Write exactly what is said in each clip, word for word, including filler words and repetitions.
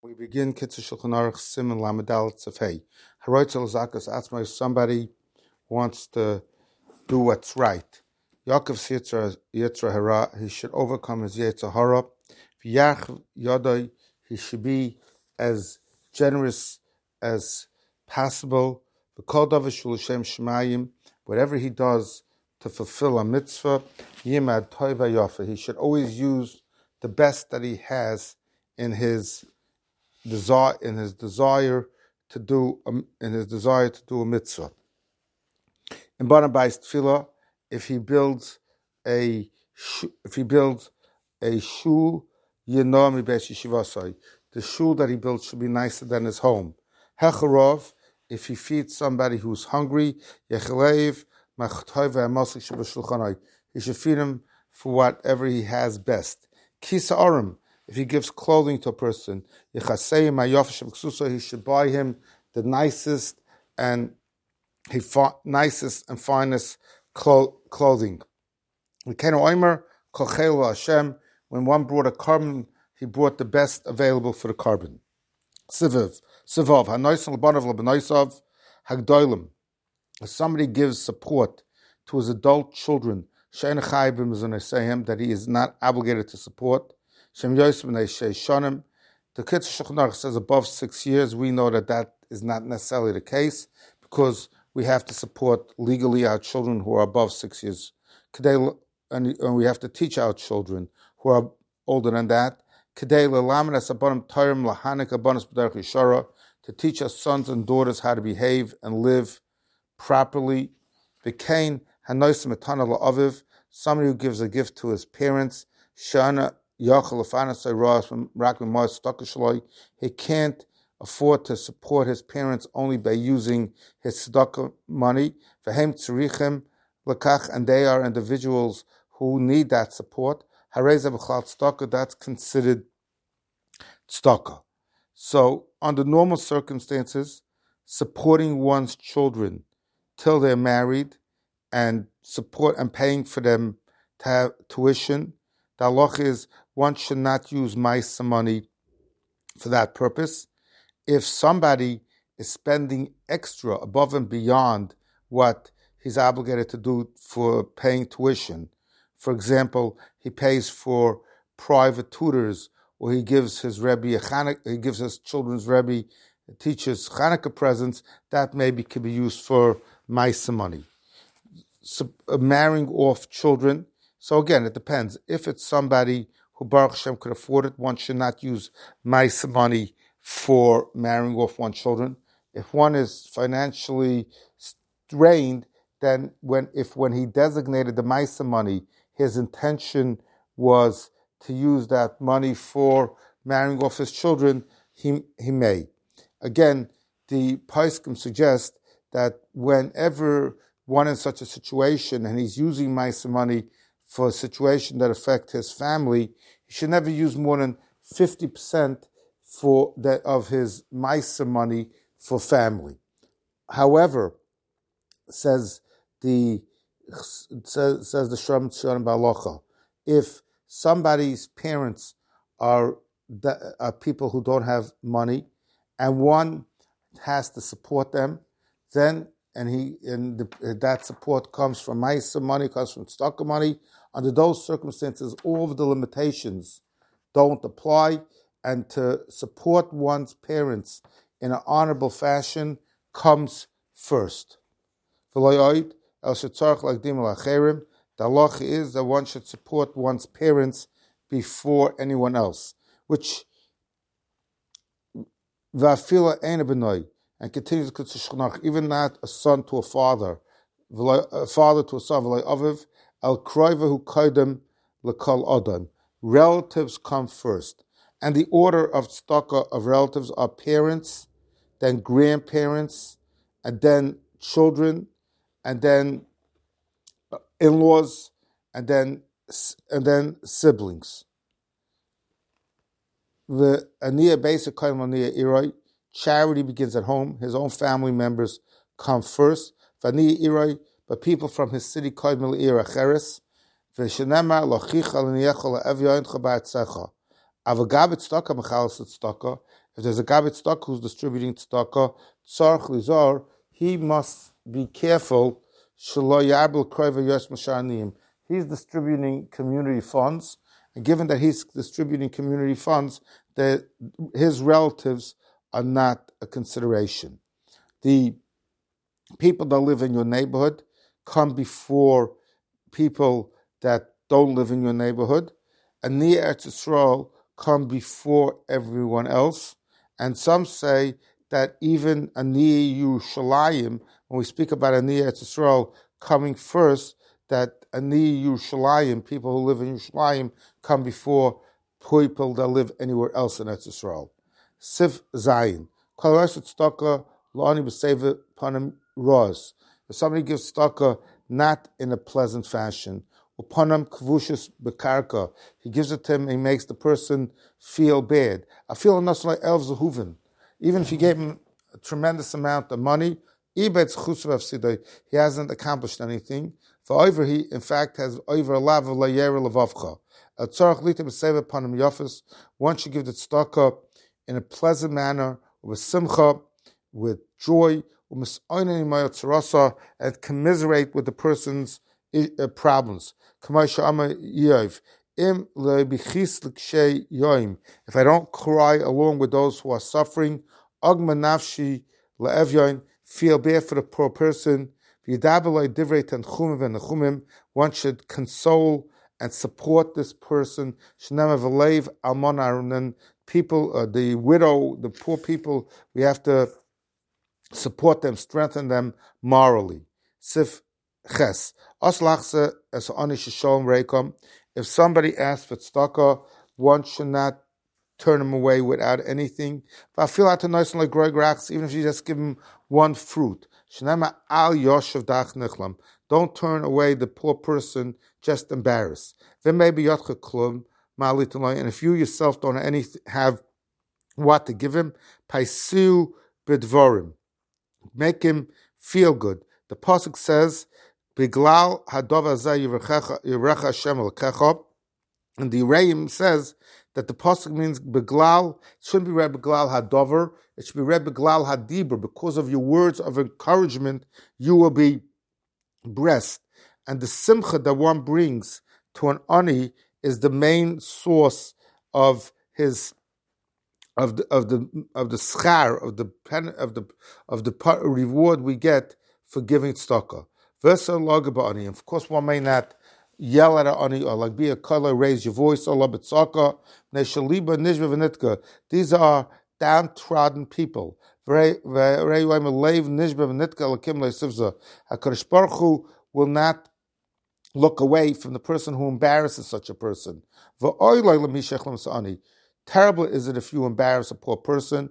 We begin Kitzur Shulchan Aruch Siman Lamed Dalet Tzafei. Haroitzel Zakas Atzmai. Somebody wants to do what's right. Yaakov Yitzra Hara. He should overcome his Yitzra Hara. V'yach Yodai. He should be as generous as possible. V'kol davar shel Shem Shemayim. Whatever he does to fulfill a mitzvah, Yimad Toiva Yafa. He should always use the best that he has in his desire, in his desire to do, um, in his desire to do a mitzvah. In Banabais Tefillah, if he builds a, if he builds a shul, Yenomi Beis Yeshivasai, the shul that he builds should be nicer than his home. Hecharov, if he feeds somebody who's hungry, Yechalev Machtoiv Amasik Shebashulchanai, he should feed him for whatever he has best. Kisa Arim, if he gives clothing to a person, he should buy him the nicest and he nicest and finest clothing. When one brought a carbon, he brought the best available for the carbon. Sivav, Sivav, Hanoisan Labanav Labanoisav, Hagdoilim. If somebody gives support to his adult children, that he is not obligated to support. Shem Yosef B'nai Shei Shonim. The Kitzur Shulchan Aruch says above six years. We know that that is not necessarily the case because we have to support legally our children who are above six years. And we have to teach our children who are older than that to teach our sons and daughters how to behave and live properly. Somebody who gives a gift to his parents, he can't afford to support his parents only by using his tzedakah money. And they are individuals who need that support. That's considered tzedakah. So, under normal circumstances, supporting one's children till they're married and support and paying for them to have tuition, the halach is one should not use maisa money for that purpose. If somebody is spending extra above and beyond what he's obligated to do for paying tuition, for example, he pays for private tutors, or he gives his Rebbe a Chanukah, he gives his children's Rebbe teachers Chanukah presents, that maybe could be used for maisa money. So, uh, marrying off children. So again, it depends. If it's somebody who Baruch Hashem could afford it, one should not use maisa money for marrying off one's children. If one is financially strained, then when if when he designated the maisa money, his intention was to use that money for marrying off his children, he he may. Again, the Paiskim suggest that whenever one in such a situation and he's using maisa money for a situation that affects his family, he should never use more than fifty percent for that of his maisa money for family. However, says the says, says the Shem Tzionim Ba'alocha, if somebody's parents are are people who don't have money, and one has to support them, then and he and the, that support comes from maisa money, comes from tzedakah money. Under those circumstances, all of the limitations don't apply, and to support one's parents in an honorable fashion comes first. The halacha is that one should support one's parents before anyone else, which and continues even not a son to a father, a father to a son, relatives come first. And the order of tzedakah of relatives are parents, then grandparents, and then children, and then in-laws, and then and then siblings. The aniyah basic aniyah iroi, charity begins at home. His own family members come first. Vaniyah iroi, but people from his city koimel ir acheres. V'shenema lochicha l'niyechol la'ev yoincha ba'atzecha. Avagabit tzedakah mechalas tzedakah. If there's a Gabit Tzedakah who's distributing Tzedakah, Tzarech Lizar, he must be careful. Shelo Yarbel Kroiva Yosh Masharnim. He's distributing community funds, and given that he's distributing community funds, that his relatives are not a consideration. The people that live in your neighborhood come before people that don't live in your neighborhood. And Ani Eretz Yisrael come before everyone else. And some say that even Ani Yerushalayim, when we speak about Ani Eretz Yisrael coming first, that Ani Yerushalayim, people who live in Yerushalayim, come before people that live anywhere else in Eretz Yisrael. Siv Zayin. Kol Rosh Tzedakah La'ani B'Seva Panim Roz. If somebody gives tzedakah not in a pleasant fashion, upanam kvushus bekarka, he gives it to him, he makes the person feel bad. I feel enough like elf zahuven. Even if you gave him a tremendous amount of money, he hasn't accomplished anything. For over he, in fact, has over a lav of layer levavcha. A tzarach litem seva panim yafis. One should give the tzedakah in a pleasant manner, with simcha, with joy, and commiserate with the person's uh, problems. If I don't cry along with those who are suffering, feel bad for the poor person. One should console and support this person. People, uh, the widow, the poor people, we have to support them, strengthen them morally. Sif ches. Aslachse es anish shalom reikom. If somebody asks for tzedakah, one should not turn him away without anything. But I feel out to nice like Greg Rachs, even if you just give him one fruit. Shnema al yoshev dach nichlam. Don't turn away the poor person just embarrassed. Then maybe yotcha klum. And if you yourself don't have, any, have what to give him, paisu b'dvorim, make him feel good. The pasuk says, "Biglal hadov hazeh yirecha Hashem l'kecha," and the Reim says that the pasuk means biglal. It shouldn't be read biglal hadover. It should be read biglal hadibur. Because of your words of encouragement, you will be blessed. And the simcha that one brings to an ani is the main source of his of the of the of the schar of the pen of the of the reward we get for giving tzedakah. Versa lagabani. Of course, one may not yell at an ani or like be a color, raise your voice. Allah b'tzaka neshaliba nishva v'nitka. These are downtrodden people. HaKadosh Baruch Hu will not look away from the person who embarrasses such a person. Terrible is it if you embarrass a poor person.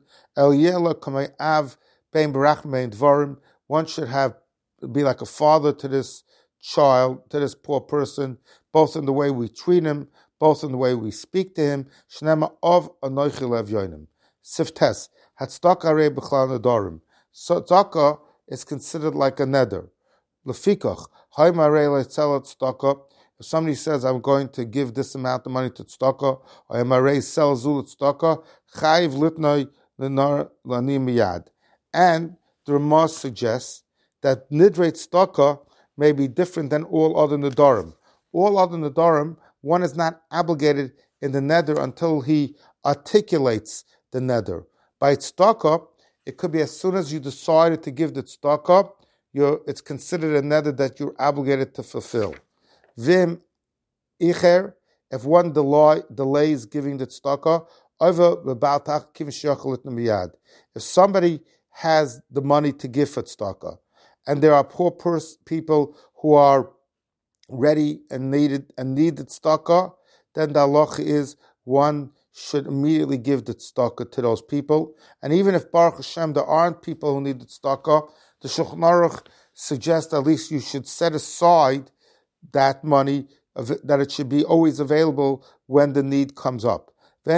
One should have be like a father to this child, to this poor person, both in the way we treat him, both in the way we speak to him. Shnema of anoichi lev yoinim. Siftes hatzedakah rei b'chlal nedarim. Tzedakah is considered like a neder. Lefikach hay marei leitzel tzedakah. If somebody says, I'm going to give this amount of money to tzedakah, or marei sel zul tzedakah, chayiv litnoi lenar lani miyad. And the Ramah suggests that nidrei tzedakah may be different than all other nedarim. All other nedarim, one is not obligated in the neder until he articulates the neder. By tzedakah, it could be as soon as you decided to give the tzedakah, you're, it's considered a neder that you're obligated to fulfill. Vim icher, if one delay, delays giving the tzedakah, over b'baltach kiv sheyachalit miyad. If somebody has the money to give for tzedakah, and there are poor pers- people who are ready and needed and need the tzedakah, then the halacha is one should immediately give the tzedakah to those people. And even if Baruch Hashem there aren't people who need the tzedakah, the Shulchan Aruch suggests at least you should set aside that money, that it should be always available when the need comes up. Put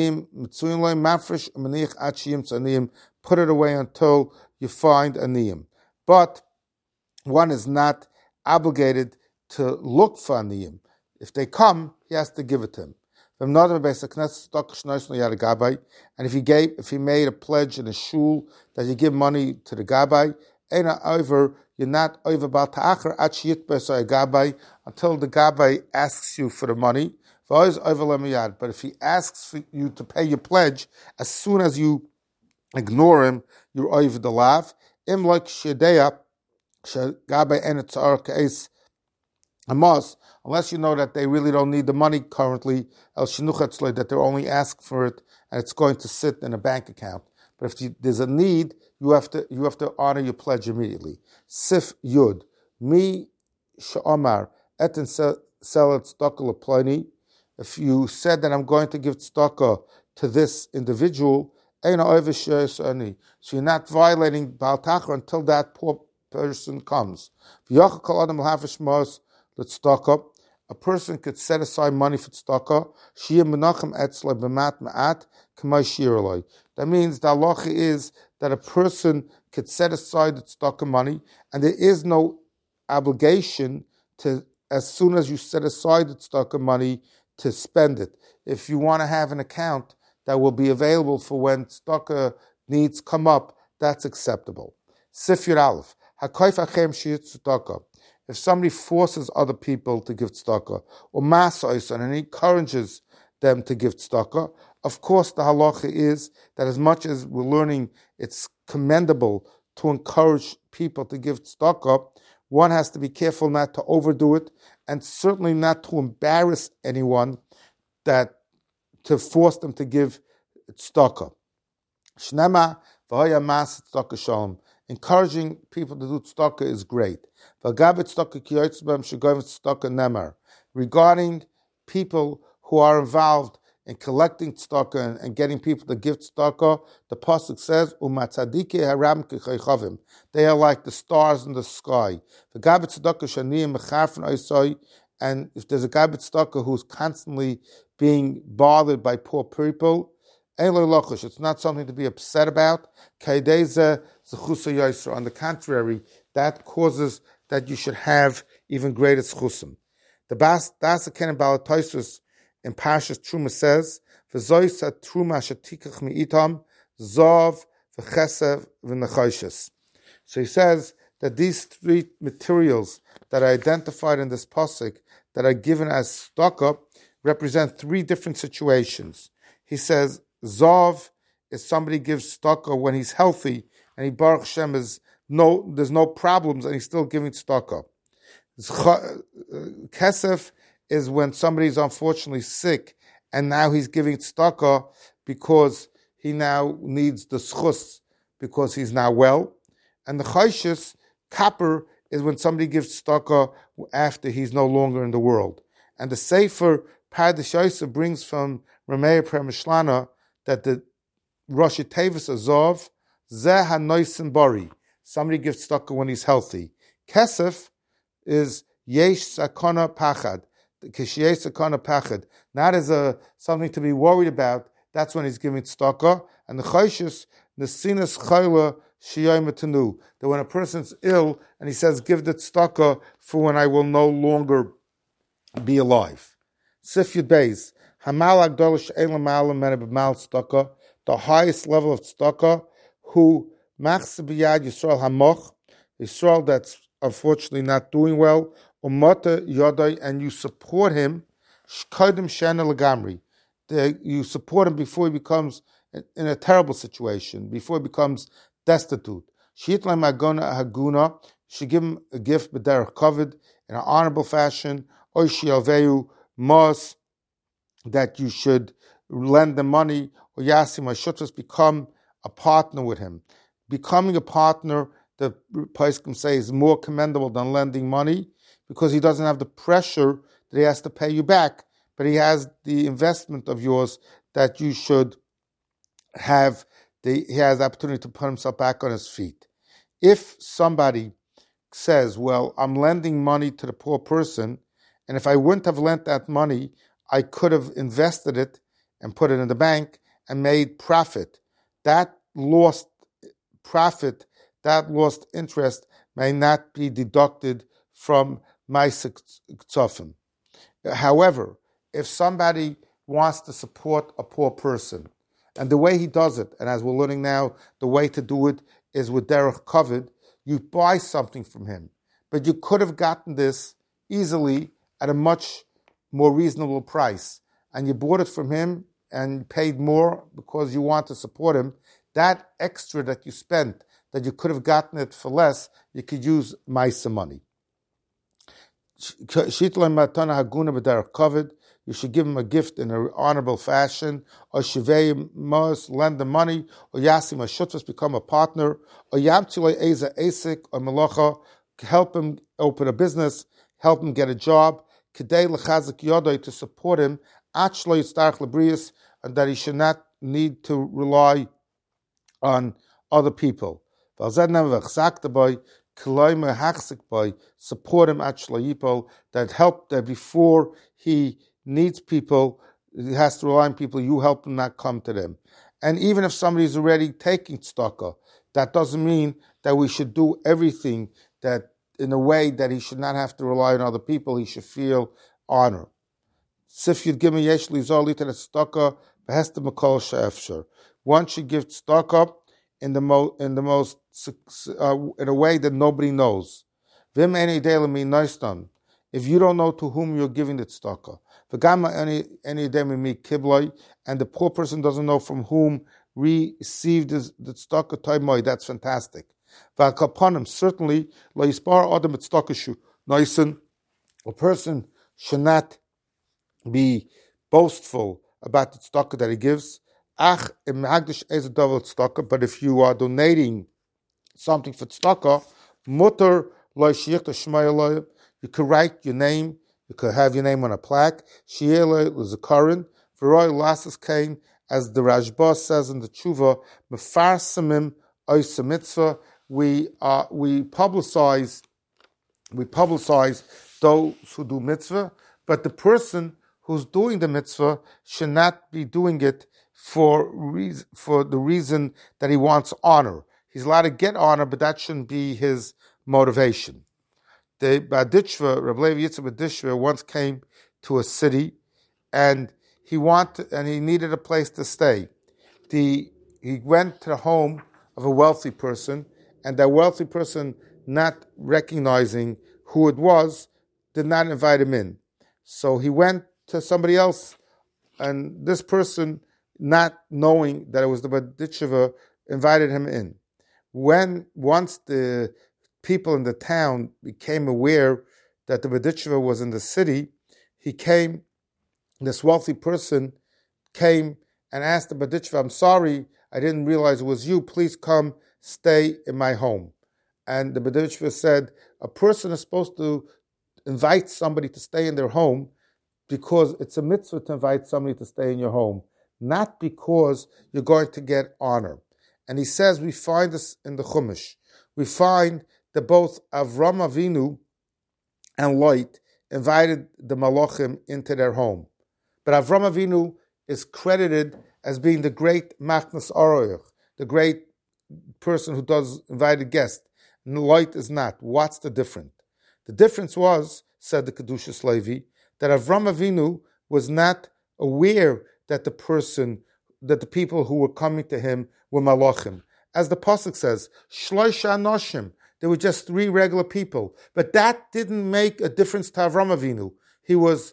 it away until you find a niyim. But one is not obligated to look for a niyim. If they come, he has to give it to him. And if he gave, if he made a pledge in a shul that you give money to the gabbai, over, you're not over bal ta'achar gabbai until the gabbai asks you for the money. But if he asks for you to pay your pledge, as soon as you ignore him, you're over the lav. Im like shedeya gabbai en tzar ka'es Amos, unless you know that they really don't need the money currently, el shinuchatzle, that they're only asking for it and it's going to sit in a bank account. But if you, there's a need, you have to you have to honor your pledge immediately. Sif Yud, mi sha'amar etin selet tzedakah leploni. If you said that I'm going to give tzedakah to this individual, eina oivish so you're not violating Baal Tachar until that poor person comes. Tzedakah, a person could set aside money for tzedakah. That means the halacha is that a person could set aside the tzedakah money, and there is no obligation to, as soon as you set aside the tzedakah money, to spend it. If you want to have an account that will be available for when tzedakah needs come up, that's acceptable. Sif Yud Aleph, Hakayf Achem Shiyat Tzedakah. If somebody forces other people to give tzedakah, or masa'is, and encourages them to give tzedakah, of course the halacha is that as much as we're learning it's commendable to encourage people to give tzedakah, one has to be careful not to overdo it, and certainly not to embarrass anyone, that to force them to give tzedakah. Shnema v'haya mas tzedakah shalom. Encouraging people to do tzedakah is great. Regarding people who are involved in collecting tzedakah and, and getting people to give tzedakah, the pasuk says, they are like the stars in the sky. And if there's a guy tzedakah who's constantly being bothered by poor people, it's not something to be upset about. On the contrary, that causes that you should have even greater zchusim. The Bas Das Ken Balatoisus in Parshas Truma says, "V'zoysa truma shetikach mi'itam zov v'chesev v'nechoshes." So he says that these three materials that are identified in this pasuk that are given as tzedakah represent three different situations. He says zov is somebody gives tzedakah when he's healthy and he Baruch Hashem is no, there's no problems and he's still giving tzedakah. Kesef is when somebody is unfortunately sick and now he's giving tzedakah because he now needs the schus because he's now well. And the chayshes, kapper, is when somebody gives tzedakah after he's no longer in the world. And the Sefer Paradishaisa brings from Rameir Premishlana that the Rosh Tevis Azov, Zeh HaNoisen Bari, somebody gives tzedakah when he's healthy. Kesef is Yesh Sakona Pachad, Kishiyesh Sakona Pachad, not as a something to be worried about. That's when he's giving tzedakah. And the Chayshes, Nesinas Chayla Shiyayim Tanu, that when a person's ill and he says, give the tzedakah for when I will no longer be alive. Sif Yud Beis, Hamal Agdol She'elam Ma'alam Mene B'Mal Tzedakah, the highest level of tzedakah, who Machse B'Yad Yisrael Hamoch, Yisrael that's unfortunately not doing well, Umata Yodai, and you support him, Shkodim Shena Lagamri, you support him before he becomes in a terrible situation, before he becomes destitute. Shitlam Agona Haguna, should give him a gift b'derech kavod in an honorable fashion, or shialveu mos, that you should lend the money, or yasim ashutras, become a partner with him. Becoming a partner, the Poskim say, is more commendable than lending money, because he doesn't have the pressure that he has to pay you back, but he has the investment of yours that you should have. The, he has the opportunity to put himself back on his feet. If somebody says, well, I'm lending money to the poor person, and if I wouldn't have lent that money, I could have invested it and put it in the bank and made profit. That lost profit, that lost interest may not be deducted from my tzofim. However, if somebody wants to support a poor person. And the way he does it, and as we're learning now, the way to do it is with derech kavod. You buy something from him. But you could have gotten this easily at a much more reasonable price. And you bought it from him and paid more because you want to support him. That extra that you spent, that you could have gotten it for less, you could use maisa money. You should give him a gift in an honorable fashion, or shivei must lend the money, or yasim shutfas become a partner, or yamtzilei eza asik or melacha, help him open a business, help him get a job, kedei lechazik yodai to support him, achlo yitzarich lebrius, and that he should not need to rely on other people. Support him at that help that before he needs people, he has to rely on people, you help him not come to them. And even if somebody's already taking tzedakah, that doesn't mean that we should do everything that in a way that he should not have to rely on other people, he should feel honor. Sif you'd give me yesh lizoli to the tzedakah, behesta makol she'efshar. One should give tzedakah in the mo in the most uh, in a way that nobody knows. Vim any daily noistan. If you don't know to whom you're giving the tzedakah, v'gama any any mi kibloi, and the poor person doesn't know from whom received the tzedakah taimoi, that's fantastic. V'akaponim, certainly lo yispar adam tzedakah shu noisan. A person should not be boastful about the tzedakah that he gives. Ach im hagdish ez davar tzedakah, but if you are donating something for tzedakah, mutter lo shichta shmaya. You could write your name. You could have your name on a plaque. Shiele l'zakarin. V'roi lasses came, as the Rashba says in the Tshuva, mefarsamim oisa mitzvah. We uh, we publicize we publicize those who do mitzvah, but the person who's doing the mitzvah should not be doing it for reason, for the reason that he wants honor. He's allowed to get honor, but that shouldn't be his motivation. The Badishva, Rabbi Levi Yitzchak Badishva, once came to a city, and he wanted and he needed a place to stay. The he went to the home of a wealthy person, and that wealthy person, not recognizing who it was, did not invite him in. So he went to somebody else, and this person, not knowing that it was the Badishva, invited him in. When once the people in the town became aware that the Badishva was in the city, he came, this wealthy person came and asked the Badishva, I'm sorry, I didn't realize it was you, please come stay in my home. And the Badishva said, a person is supposed to invite somebody to stay in their home because it's a mitzvah to invite somebody to stay in your home, not because you're going to get honor. And he says, we find this in the Chumash. We find that both Avram Avinu and Lot invited the Malachim into their home. But Avram Avinu is credited as being the great Machnas Aroyach, the great person who does invited guests. And Lot is not. What's the difference? The difference was, said the Kedushas Levi, that Avram Avinu was not aware that the person, that the people who were coming to him were Malachim. As the Pasuk says, Shloisha Noshim, there were just three regular people. But that didn't make a difference to Avram Avinu. He was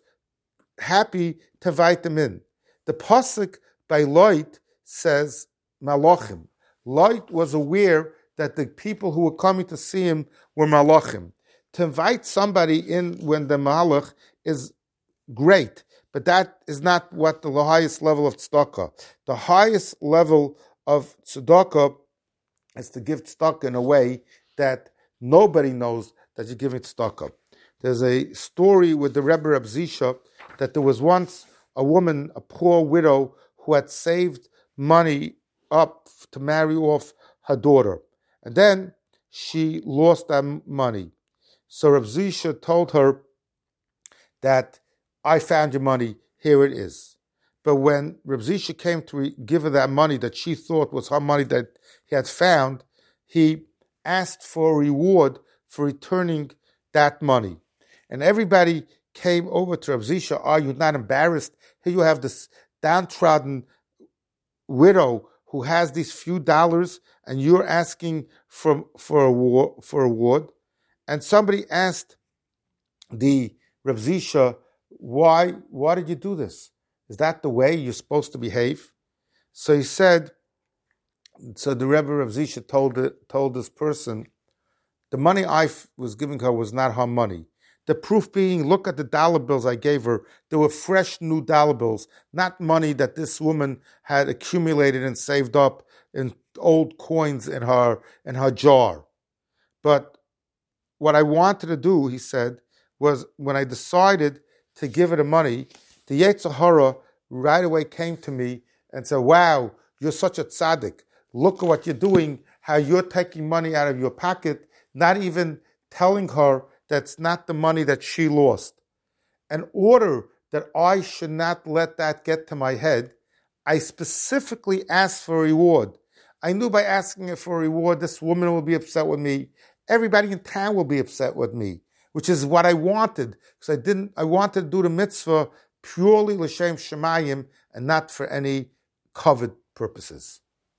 happy to invite them in. The Pasuk by Lot says Malachim. Lot was aware that the people who were coming to see him were Malachim. To invite somebody in when the Malach is great, but that is not what the highest level of tzedakah. The highest level of tzedakah is to give tzedakah in a way that nobody knows that you're giving tzedakah. There's a story with the Rebbe Reb Zisha that there was once a woman, a poor widow, who had saved money up to marry off her daughter. And then she lost that money. So Reb Zisha told her that, I found your money, here it is. But when Reb Zisha came to re- give her that money that she thought was her money that he had found, he asked for a reward for returning that money. And everybody came over to Reb Zisha, are you not embarrassed Here you have this downtrodden widow who has these few dollars, and you're asking for for a war, for a reward. And somebody asked the Reb Zisha, why why did you do this? Is that the way you're supposed to behave? So he said, so the Rebbe Reb Zisha told it, told this person, the money I f- was giving her was not her money. The proof being, look at the dollar bills I gave her. They were fresh new dollar bills, not money that this woman had accumulated and saved up in old coins in her in her jar. But what I wanted to do, he said, was when I decided to give her the money, the Yetzer Hara right away came to me and said, wow, you're such a tzaddik. Look at what you're doing, how you're taking money out of your pocket, not even telling her that's not the money that she lost. In order that I should not let that get to my head, I specifically asked for a reward. I knew by asking her for a reward, this woman will be upset with me. Everybody in town will be upset with me, which is what I wanted, because I didn't. I wanted to do the mitzvah purely l'shem shemayim and not for any covered purposes.